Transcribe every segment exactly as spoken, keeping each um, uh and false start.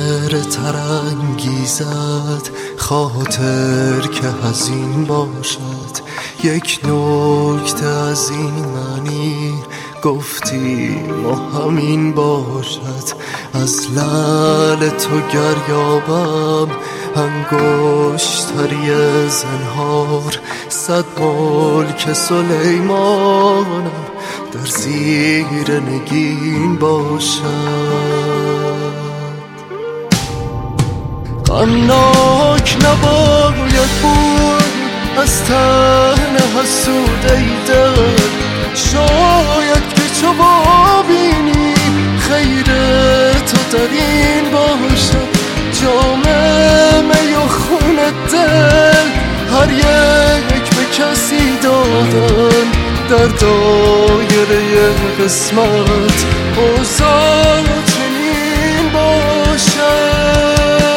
چهره ترانگیزد خاطر که حزین باشد. یک نکته از این معنی گفتیم و همین باشد. از لعل تو گریابم انگشتری زنهار، صد ملک سلیمانم در زیر نگین باشد. غمناک نباید بود از تن حسود ای دل، شاید که چو ببینی خیر تو در این باشد. جام می و خون دل هر یک به کسی دادن، در دایره قسمت اوضاع چنین باشد.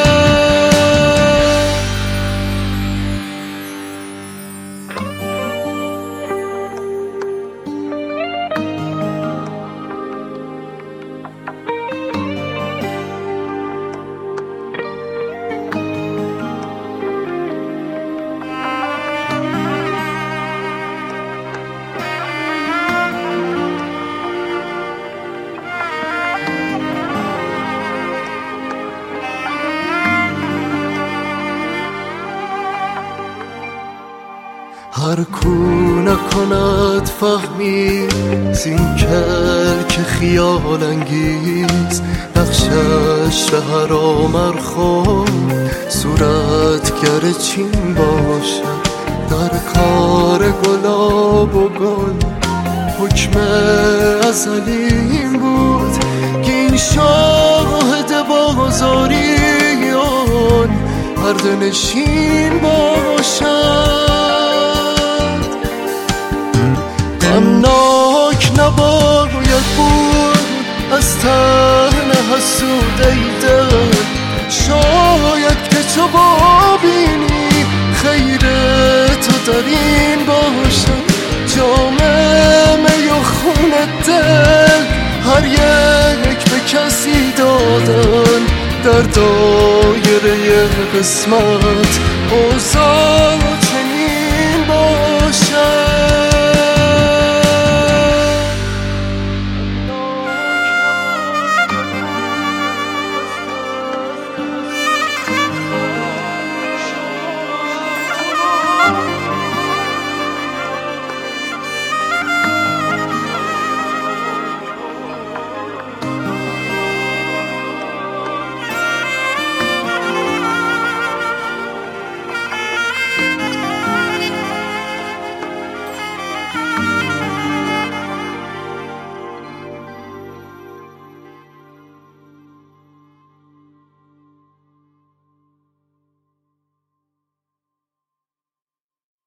هر کو نکند فهمی زین کلک خیال انگیز، نقشش به هر آمرخور صورتگر چین باشد. در کار گلاب و گل حکم ازلیم بود که این شاهد بازاریان پرده نشین باشد. غمناک نباید بود از تن حسود ای دل، شاید که چو ببینی خیر تو در این باشد. جام می و خون دل هر یک به کسی دادن، در دایره قسمت اوضاع